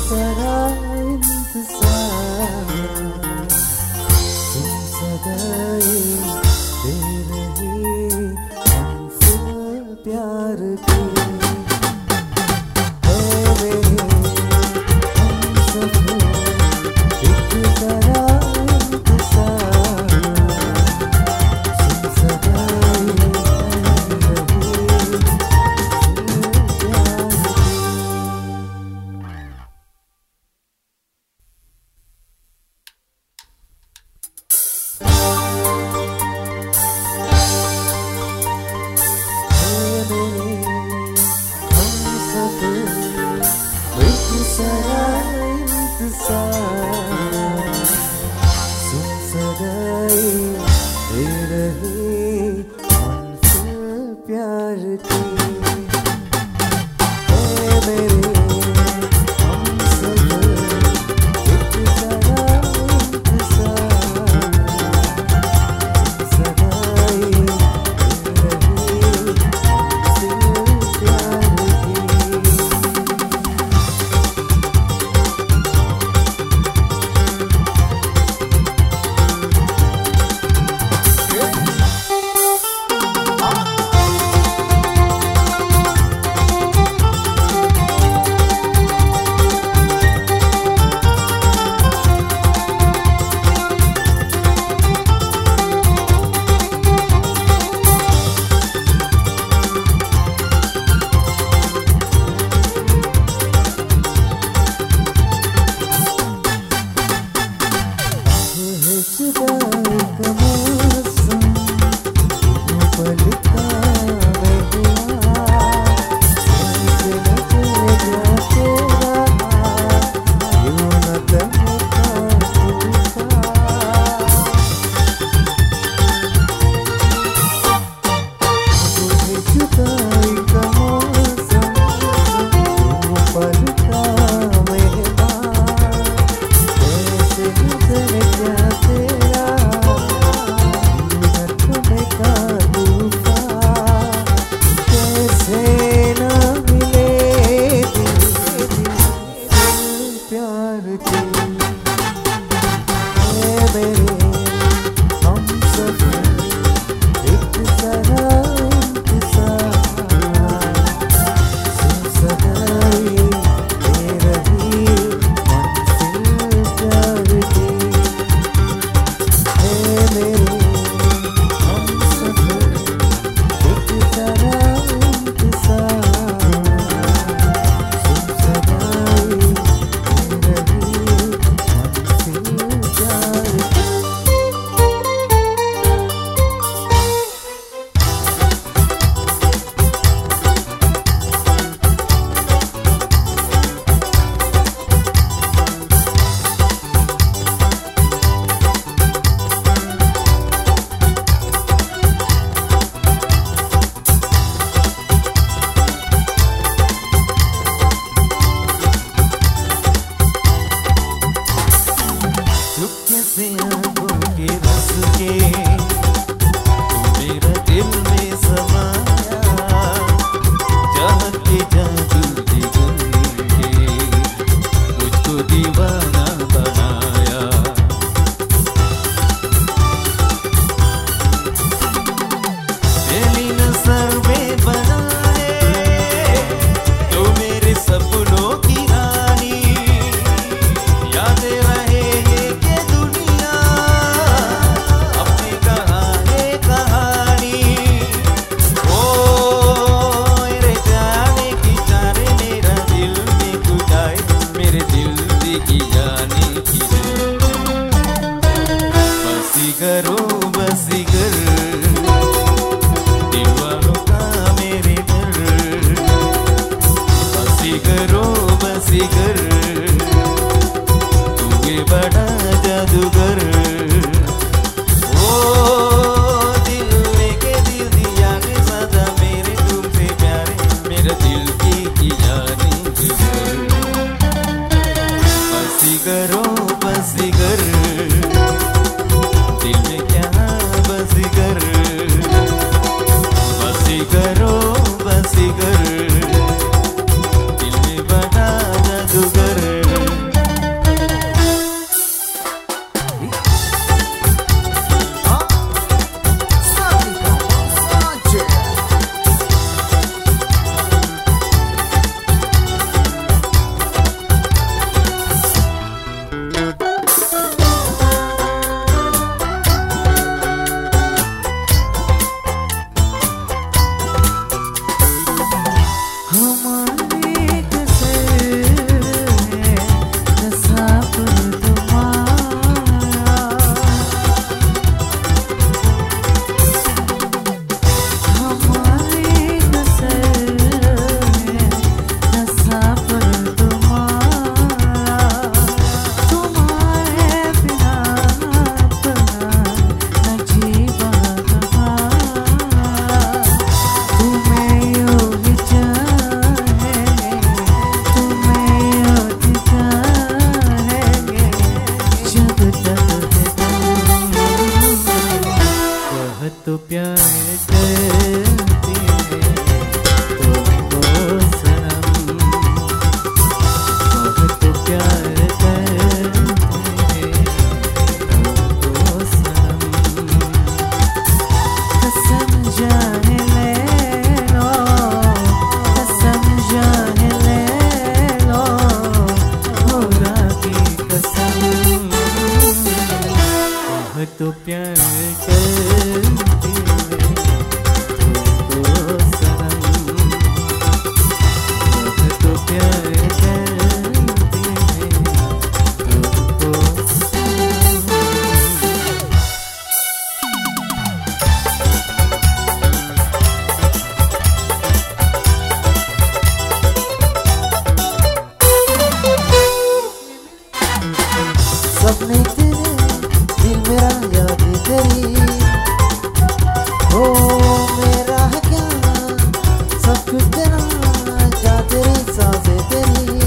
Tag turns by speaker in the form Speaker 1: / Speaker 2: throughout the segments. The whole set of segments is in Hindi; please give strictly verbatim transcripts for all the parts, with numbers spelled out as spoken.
Speaker 1: तेरा इंतजार सुन सदाई दे रही हमसे प्यार की है मेरे हमसफर एक तेरा इंतजार सुन सदाई दे रही प्यार की। प्यार की है मेरे हमसफर एक तेरा इंतजार सदाई दे रही हमसे प्यार की। जुदाई का मौसम यूं पलता हुआ कैसे लगेगा तेरा यूं न दमका तूफान। तुझे जुदाई का मौसम यूं पलता हुआ कैसे लगेगा प्यार की है मेरे हमसफर एक तेरा इंतजार सुन सदाई दे रही मंजिल प्यार की है मेरे हमसफर एक तेरा इंतजार सुन सदाई चुपके से आंखों के रस के तू मेरा दिल में समाया चाहत के जादू दिगन के मुझको दीवाना बनाया। तेरी नजर में बनाए तो मेरे सपनों की रानी यादें रहे करो बसीगर दिल वालों का मेरे घर बसीगरो बसीगर तू ये बड़ा जादूगर ओ दिल लेके दिल दिया के सदा मेरे तुमसे प्यारे मेरा दिल की जाने बसीगरो बसीगर दिल में क्या तो प्यार करती है तुमको सनम, बहुत तो प्यार करती है तुमको सनम। कसम जाने ले लो, कसम जाने ले लो, खुदा की कसम, बहुत तो प्यार करती है तुमको सनम, बहुत तो प्यार करती है तुमको सनम।
Speaker 2: सपने तेरे दिल मेरा याद तेरी, ओ मेरा है क्या सब कुछ तेरा, क्या तेरी सांसें तेरी,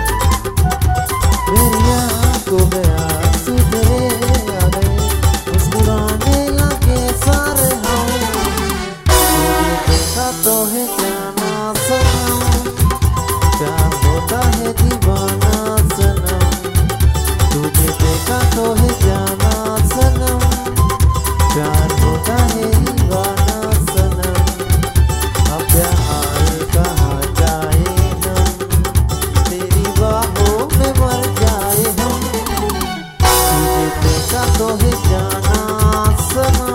Speaker 2: मेरी आंखों में आंसू तेरे आ गए, मुस्कुराने लगे सारे हम, तुझे देखा तो है क्या ना सनम, प्यार होता है दीवाना सनम, तुझे देखा तो है जाना सनम, प्यार होता है दीवाना सनम, अब प्यार कहाँ जाए हम, तेरी बाहों में मर जाए हम, तुझे देखा तो है जाना सनम।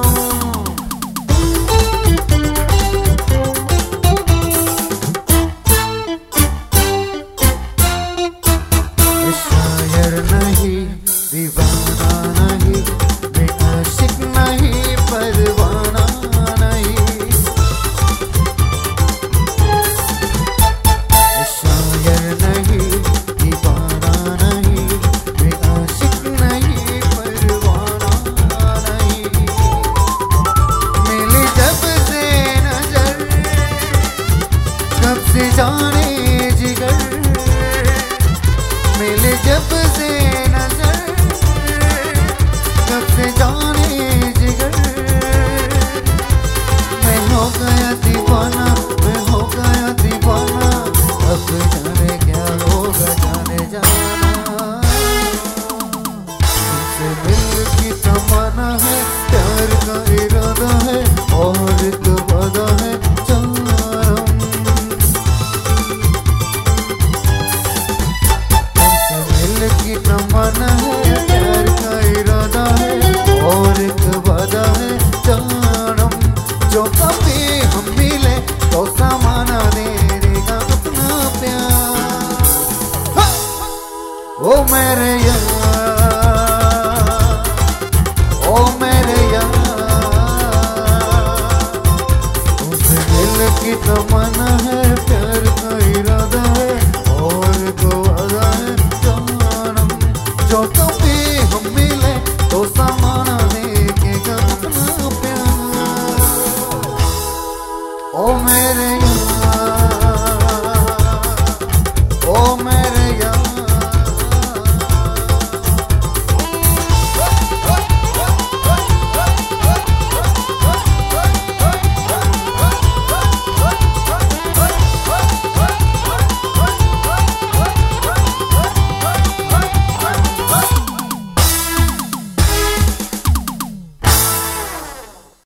Speaker 2: शायर नहीं दीवाना नहीं, मैं आशिक नहीं परवाना नहीं, शायर नहीं दीवाना नहीं, मैं आशिक नहीं परवाना नहीं, मिली जब से नजर कब से जाने जिगर, मिले जब से नजर कब से जाने जिगर, मैं हो गया दीवाना, मैं हो गया दीवाना, अब जाने क्या होगा जाने जाना, तुमसे मिलने की तमन्ना है, प्यार का इरादा है और एक वादा है जानम, की तमन्ना है, प्यार का इरादा है और एक वादा है जानम, जो कभी हम मिले तो समाना दे देगा अपना प्यार, ओ मेरे यार, ओ मेरे